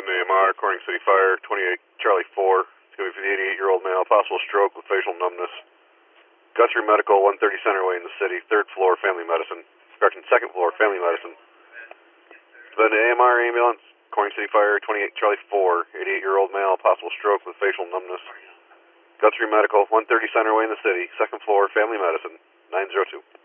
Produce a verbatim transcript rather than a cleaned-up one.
Then the A M R, Corning City Fire, twenty-eight Charlie four. It's going to be for the eighty-eight-year-old male, possible stroke with facial numbness. Guthrie Medical, one thirty Centerway in the city, third floor, family medicine. Correction, second floor, family medicine. Then the A M R ambulance, Corning City Fire, twenty-eight Charlie four, eighty-eight-year-old male, possible stroke with facial numbness. Guthrie Medical, one thirty Centerway in the city, second floor, family medicine, nine zero two.